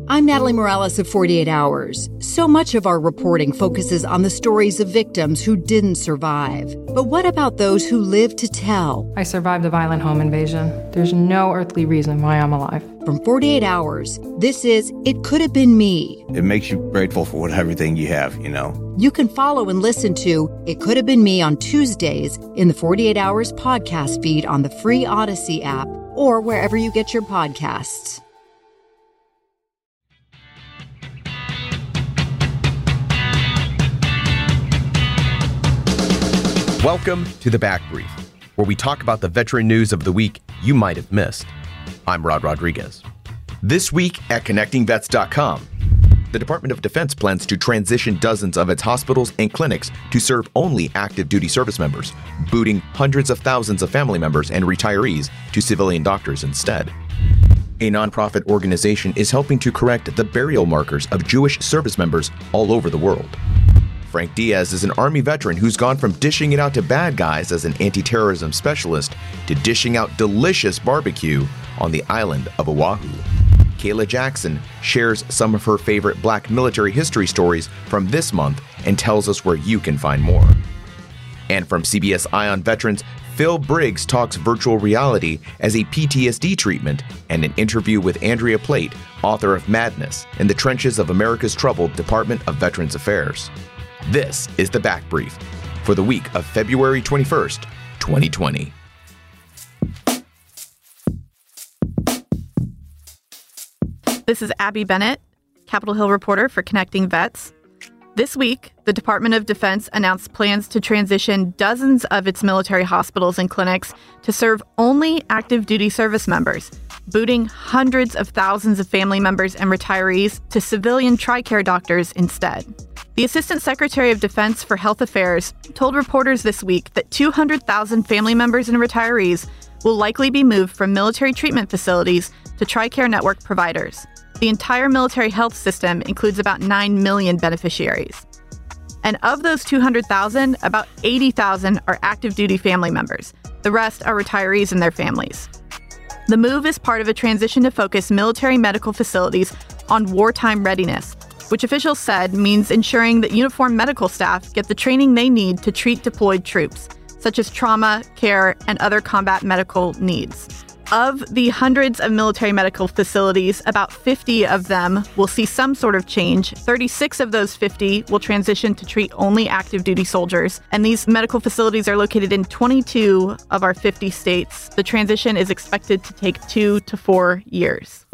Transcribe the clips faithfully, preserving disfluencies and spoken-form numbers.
I'm Natalie Morales of forty-eight hours. So much of our reporting focuses on the stories of victims who didn't survive. But what about those who lived to tell? I survived a violent home invasion. There's no earthly reason why I'm alive. From forty-eight hours, this is It Could Have Been Me. It makes you grateful for everything you have, you know. You can follow and listen to It Could Have Been Me on Tuesdays in the forty-eight hours podcast feed on the free Odyssey app or wherever you get your podcasts. Welcome to The Back Brief, where we talk about the veteran news of the week you might have missed. I'm Rod Rodriguez. This week at connecting vets dot com, the Department of Defense plans to transition dozens of its hospitals and clinics to serve only active duty service members, booting hundreds of thousands of family members and retirees to civilian doctors instead. A nonprofit organization is helping to correct the burial markers of Jewish service members all over the world. Frank Diaz is an Army veteran who's gone from dishing it out to bad guys as an anti-terrorism specialist to dishing out delicious barbecue on the island of Oahu. Kayla Jackson shares some of her favorite Black military history stories from this month and tells us where you can find more. And from C B S Eye on Veterans, Phil Briggs talks virtual reality as a P T S D treatment and an interview with Andrea Plate, author of Madness in the Trenches of America's Troubled Department of Veterans Affairs. This is The Back Brief for the week of February twenty-first, twenty twenty. This is Abby Bennett, Capitol Hill reporter for Connecting Vets. This week, the Department of Defense announced plans to transition dozens of its military hospitals and clinics to serve only active duty service members, booting hundreds of thousands of family members and retirees to civilian TRICARE doctors instead. The Assistant Secretary of Defense for Health Affairs told reporters this week that two hundred thousand family members and retirees will likely be moved from military treatment facilities to TRICARE network providers. The entire military health system includes about nine million beneficiaries. And of those two hundred thousand, about eighty thousand are active duty family members. The rest are retirees and their families. The move is part of a transition to focus military medical facilities on wartime readiness, which officials said means ensuring that uniformed medical staff get the training they need to treat deployed troops, such as trauma, care, and other combat medical needs. Of the hundreds of military medical facilities, about fifty of them will see some sort of change. thirty-six of those fifty will transition to treat only active duty soldiers. And these medical facilities are located in twenty-two of our fifty states. The transition is expected to take two to four years.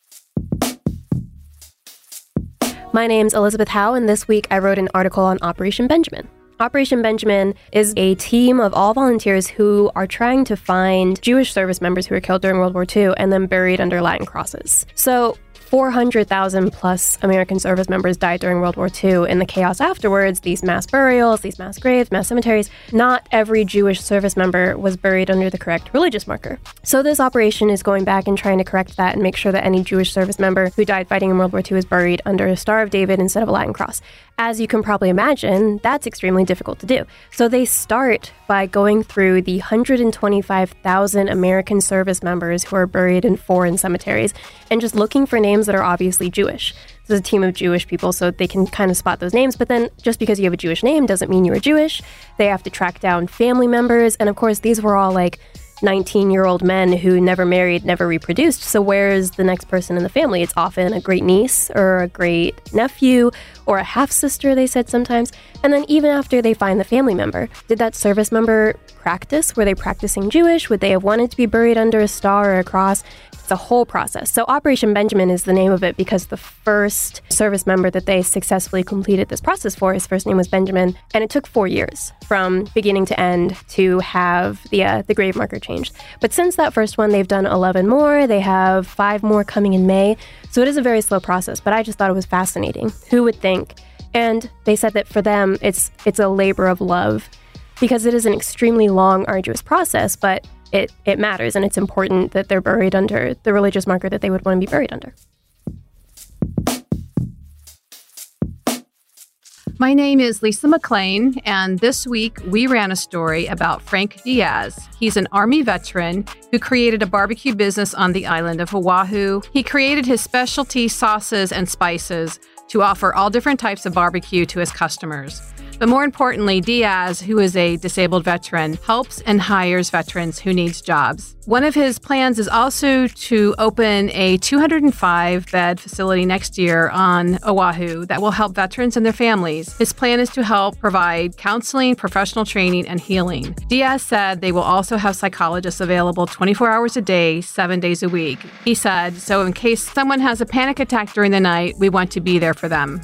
My name's Elizabeth Howe, and this week I wrote an article on Operation Benjamin. Operation Benjamin is a team of all volunteers who are trying to find Jewish service members who were killed during World War Two and then buried under Latin crosses. So four hundred thousand plus American service members died during World War Two. In the chaos afterwards, these mass burials, these mass graves, mass cemeteries, not every Jewish service member was buried under the correct religious marker. So this operation is going back and trying to correct that and make sure that any Jewish service member who died fighting in World War Two is buried under a Star of David instead of a Latin cross. As you can probably imagine, that's extremely difficult to do. So they start by going through the one hundred twenty-five thousand American service members who are buried in foreign cemeteries and just looking for names that are obviously Jewish. This is a team of Jewish people, so they can kind of spot those names. But then just because you have a Jewish name doesn't mean you're Jewish. They have to track down family members. And of course, these were all like nineteen-year-old men who never married, never reproduced. So where is the next person in the family? It's often a great niece or a great nephew or a half-sister, they said sometimes. And then even after they find the family member, did that service member practice? Were they practicing Jewish? Would they have wanted to be buried under a star or a cross? It's a whole process. So Operation Benjamin is the name of it because the first service member that they successfully completed this process for, his first name was Benjamin, and it took four years from beginning to end to have the uh, the grave marker changed. But since that first one, they've done eleven more. They have five more coming in May. So it is a very slow process, but I just thought it was fascinating. Who would think? And they said that for them, it's it's a labor of love because it is an extremely long, arduous process, but It, it matters, and it's important that they're buried under the religious marker that they would want to be buried under. My name is Lisa McLean, and this week we ran a story about Frank Diaz. He's an Army veteran who created a barbecue business on the island of Oahu. He created his specialty sauces and spices to offer all different types of barbecue to his customers. But more importantly, Diaz, who is a disabled veteran, helps and hires veterans who need jobs. One of his plans is also to open a two hundred five bed facility next year on Oahu that will help veterans and their families. His plan is to help provide counseling, professional training, and healing. Diaz said they will also have psychologists available twenty-four hours a day, seven days a week. He said, so in case someone has a panic attack during the night, we want to be there for them.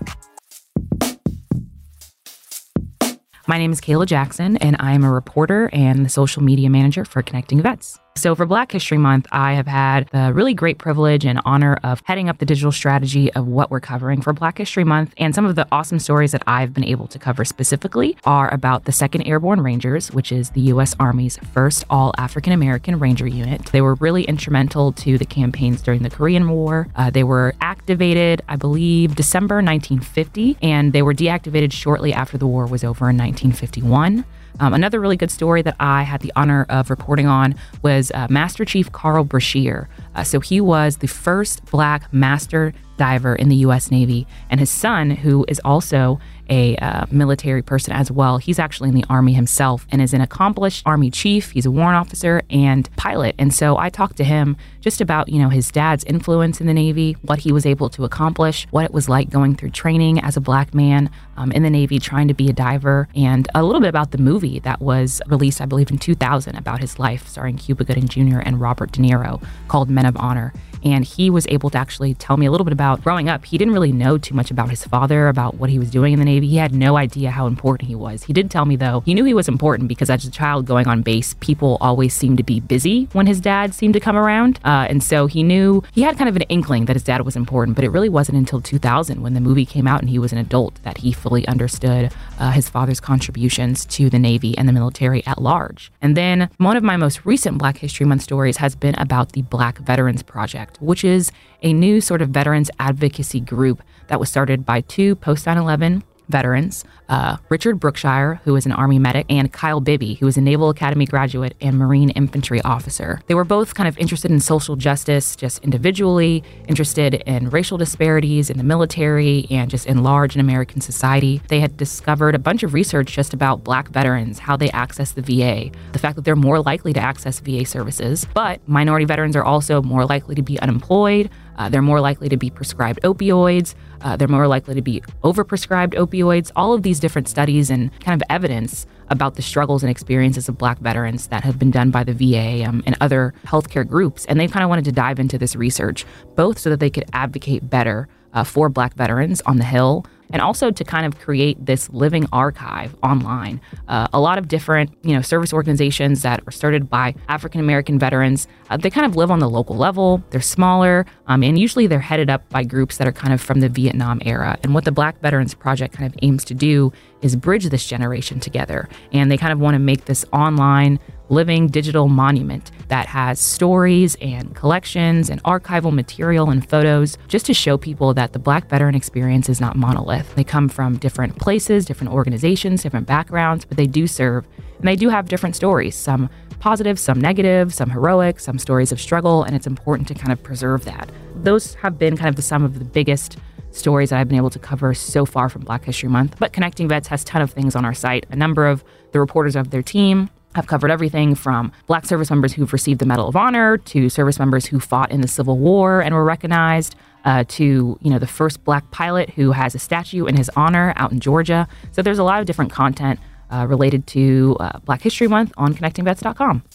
My name is Kayla Jackson, and I am a reporter and the social media manager for Connecting Vets. So for Black History Month, I have had the really great privilege and honor of heading up the digital strategy of what we're covering for Black History Month. And some of the awesome stories that I've been able to cover specifically are about the second Airborne Rangers, which is the U S Army's first all-African-American Ranger unit. They were really instrumental to the campaigns during the Korean War. Uh, they were activated, I believe, December nineteen fifty, and they were deactivated shortly after the war was over in nineteen fifty-one. Um, another really good story that I had the honor of reporting on was uh, Master Chief Carl Brashear. Uh, so he was the first Black master diver in the U S Navy, and his son, who is also a uh, military person as well, he's actually in the Army himself and is an accomplished Army chief. He's a warrant officer and pilot. And so I talked to him just about, you know, his dad's influence in the Navy, what he was able to accomplish, what it was like going through training as a Black man um, in the Navy, trying to be a diver, and a little bit about the movie that was released, I believe, in two thousand about his life, starring Cuba Gooding Junior and Robert De Niro, called Men of Honor. And he was able to actually tell me a little bit about growing up. He didn't really know too much about his father, about what he was doing in the Navy. He had no idea how important he was. He did tell me, though, he knew he was important because as a child going on base, people always seemed to be busy when his dad seemed to come around. Uh, and so he knew, he had kind of an inkling that his dad was important, but it really wasn't until two thousand when the movie came out and he was an adult that he fully understood uh, his father's contributions to the Navy and the military at large. And then one of my most recent Black History Month stories has been about the Black Veterans Project, which is a new sort of veterans advocacy group that was started by two post nine eleven veterans, uh, Richard Brookshire, who is an Army medic, and Kyle Bibby, who is a Naval Academy graduate and Marine infantry officer. They were both kind of interested in social justice, just individually, interested in racial disparities in the military and just in large in American society. They had discovered a bunch of research just about Black veterans, how they access the V A, the fact that they're more likely to access V A services, but minority veterans are also more likely to be unemployed. Uh, they're more likely to be prescribed opioids. Uh, they're more likely to be overprescribed opioids. All of these different studies and kind of evidence about the struggles and experiences of Black veterans that have been done by the V A um, and other healthcare groups. And they kind of wanted to dive into this research, both so that they could advocate better uh, for Black veterans on the Hill, and also to kind of create this living archive online. Uh, a lot of different, you know, service organizations that are started by African-American veterans, uh, they kind of live on the local level. They're smaller, um, and usually they're headed up by groups that are kind of from the Vietnam era. And what the Black Veterans Project kind of aims to do is bridge this generation together. And they kind of want to make this online living digital monument that has stories and collections and archival material and photos, just to show people that the Black veteran experience is not monolith. They come from different places, different organizations, different backgrounds, but they do serve, and they do have different stories, some positive, some negative, some heroic, some stories of struggle, and it's important to kind of preserve that. Those have been kind of the, some of the biggest stories that I've been able to cover so far from Black History Month. But Connecting Vets has a ton of things on our site. A number of the reporters of their team have covered everything from Black service members who've received the Medal of Honor to service members who fought in the Civil War and were recognized, uh, to, you know, the first Black pilot who has a statue in his honor out in Georgia. So there's a lot of different content uh, related to uh, Black History Month on connecting vets dot com.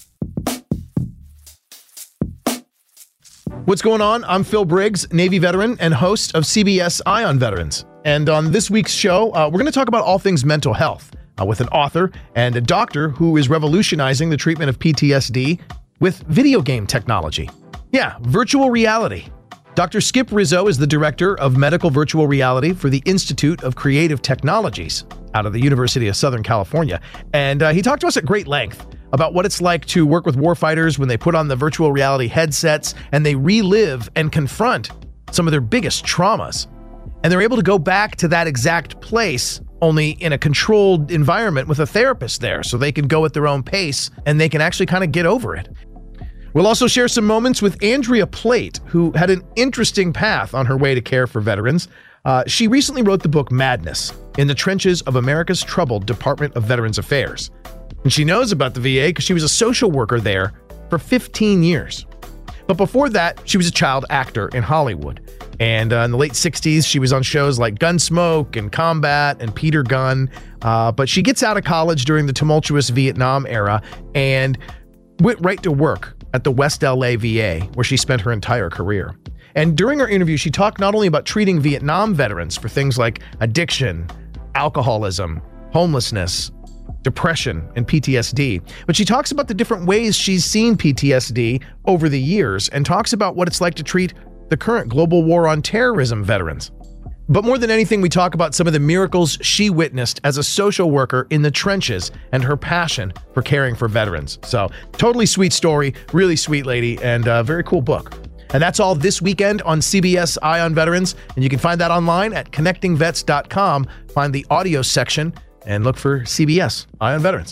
What's going on? I'm Phil Briggs, Navy veteran and host of C B S Eye on Veterans. And on this week's show, uh, we're going to talk about all things mental health uh, with an author and a doctor who is revolutionizing the treatment of P T S D with video game technology. Yeah, virtual reality. Doctor Skip Rizzo is the director of medical virtual reality for the Institute of Creative Technologies out of the University of Southern California. And uh, he talked to us at great length about what it's like to work with warfighters when they put on the virtual reality headsets and they relive and confront some of their biggest traumas. And they're able to go back to that exact place, only in a controlled environment with a therapist there, so they can go at their own pace and they can actually kind of get over it. We'll also share some moments with Andrea Plate, who had an interesting path on her way to care for veterans. Uh, she recently wrote the book Madness: In the Trenches of America's Troubled Department of Veterans Affairs. And she knows about the V A because she was a social worker there for fifteen years. But before that, she was a child actor in Hollywood. And uh, in the late sixties, she was on shows like Gunsmoke and Combat and Peter Gunn. Uh, but she gets out of college during the tumultuous Vietnam era and went right to work at the West L A V A, where she spent her entire career. And during our interview, she talked not only about treating Vietnam veterans for things like addiction, alcoholism, homelessness, depression, and P T S D, but she talks about the different ways she's seen P T S D over the years and talks about what it's like to treat the current global war on terrorism veterans. But more than anything, we talk about some of the miracles she witnessed as a social worker in the trenches and her passion for caring for veterans. So, totally sweet story, really sweet lady, and a very cool book. And that's all this weekend on C B S Eye on Veterans, and you can find that online at connecting vets dot com. Find the audio section and look for C B S Eye on Veterans.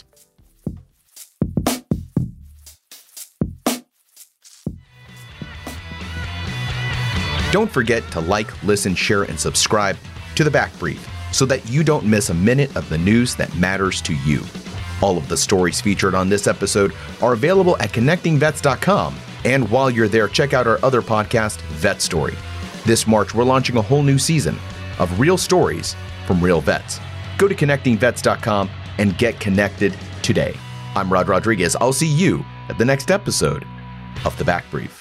Don't forget to like, listen, share, and subscribe to The Back Brief so that you don't miss a minute of the news that matters to you. All of the stories featured on this episode are available at connecting vets dot com. And while you're there, check out our other podcast, Vet Story. This March, we're launching a whole new season of real stories from real vets. Go to connecting vets dot com and get connected today. I'm Rod Rodriguez. I'll see you at the next episode of The Back Brief.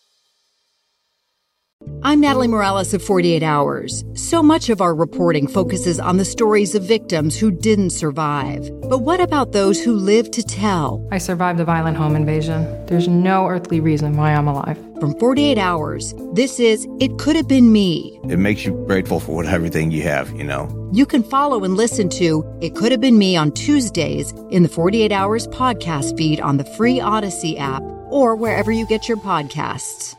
I'm Natalie Morales of forty-eight hours. So much of our reporting focuses on the stories of victims who didn't survive. But what about those who lived to tell? I survived a violent home invasion. There's no earthly reason why I'm alive. From forty-eight hours, this is It Could Have Been Me. It makes you grateful for what, everything you have, you know. You can follow and listen to It Could Have Been Me on Tuesdays in the forty-eight hours podcast feed on the free Odyssey app or wherever you get your podcasts.